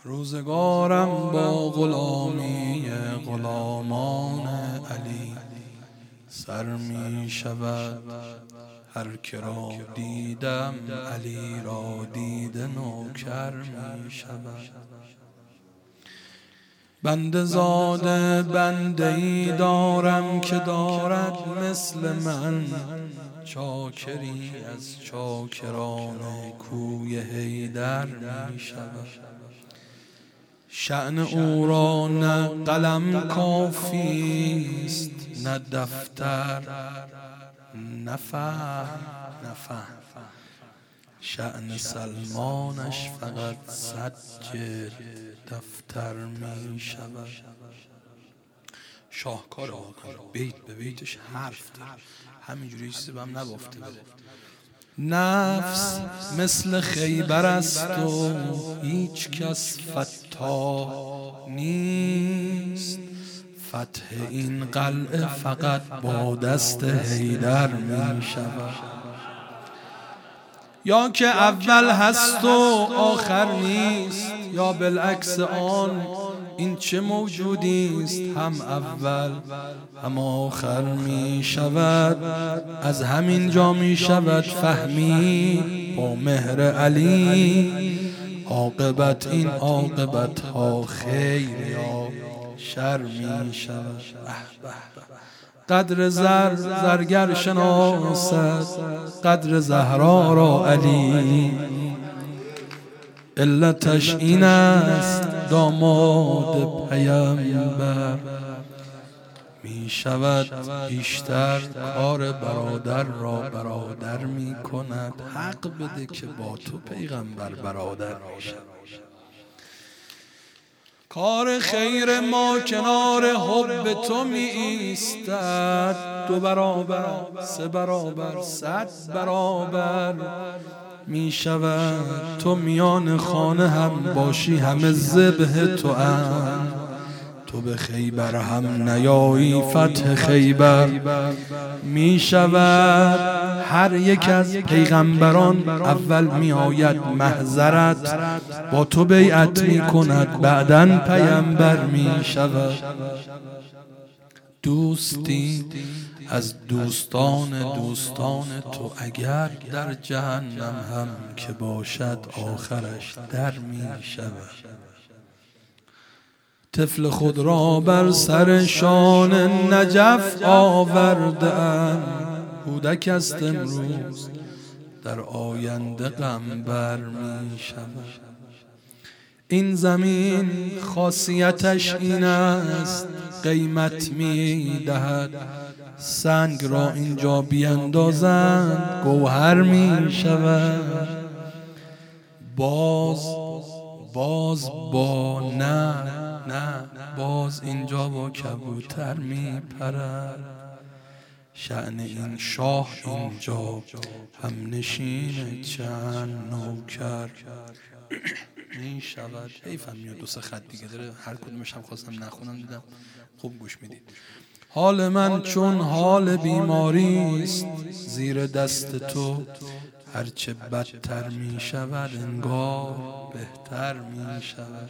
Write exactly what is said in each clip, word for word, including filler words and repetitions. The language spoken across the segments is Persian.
روزگارم با غلامی غلامان علی سر می شود. هر که را دیدم علی را دیده نوکر می شود. بنده زاده بنده ای دارم که دارد مثل من، چاکری از چاکران کوی حیدر می شود. شأن او را نه قلم کافیست نه دفتر، نه فهم نه فهم. شأن سلمانش فقط صد جلد دفتر می شود. شاهکار آقا بیت به بیتش حرف داره، همینجوری چیزی به هم نبافته بره. نفس مثل خیبر است و هیچ کس فتاح نیست. فتح این قلعه فقط با دست حیدر می شود. یا که اول هست و آخر نیست، یا بالعکس آن این چه موجودی است هم اول هم آخر می شود. از همین جا می شود فهمید با مهر علی عاقبت این عاقبت ها خیر یا شر می شود. قدر زر زرگر شناسد، قدر زهرا را علی علتش این است داماد پیامبر می شود. بیشتر کار برادر را برادر می کند. حق بده که با تو پیغمبر برادر می شود. کار خیر ما کنار حب تو می ایستد. دو برابر سه برابر صد برابر می شود. تو میان خانه هم باشی همه ذبح تو اند. تو به خیبر هم نیایی فتح خیبر می شود. هر یک از پیغمبران اول می آید محضرت، با تو بیعت می کند بعداً پیامبر می شود. دوستی از دوستان دوستان تو اگر در جهنم هم که باشد آخرش در می شود. طفل خود را بر سر شان نجف آورده ام، کودک است امروز در آینده غمبر می شود. این زمین خاصیتش این است قیمت می دهد. سنگ را اینجا بیندازند گوهر می شود. باز باز با نه نه باز اینجا با کبوتر می پرد. شأن این شاه اینجا هم نشین چند نوکر می شود. حیفم میاد دو سه خط دیگه داره، هر کدومش هم خواستم نخونم دیدم خوب گوش میدید. حال من چون حال بیماری است زیر دست تو، هرچه بدتر می شود انگار بهتر می شود.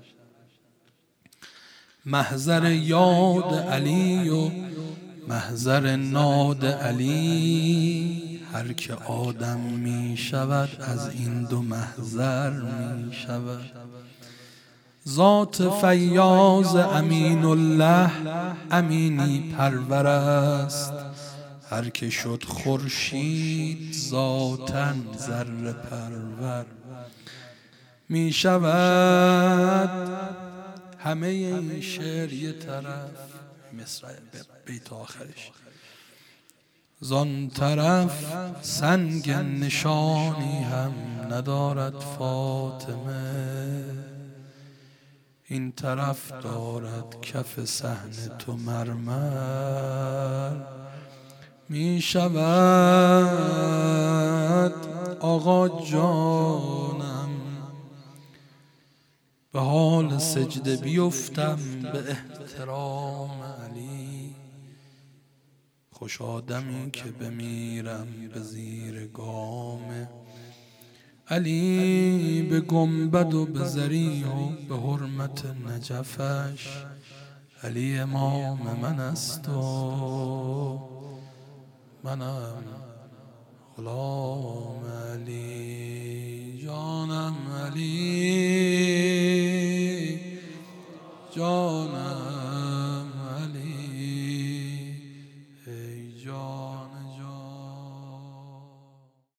محضر یاد علی و محضر ناد علی، هر که آدم می شود از این دو محضر می شود. ذات فیاض امین الله امینی پرور است، هر که شد خورشید ذاتاً ذره پرور می شود. همه این شعر یه طرف مصرع بیت آخرش، زان طرف سنگ نشانی هم ندارد فاطمه، این طرف دارد کف صحن تو مرمر می شود. آقا جانم به حال سجده بیفتم به احترام علی، خوش آدمی که بمیرم به زیر گام علی به گنبد و به ذریح و به حرمت نجفش علی امام من است و منم غلام علی.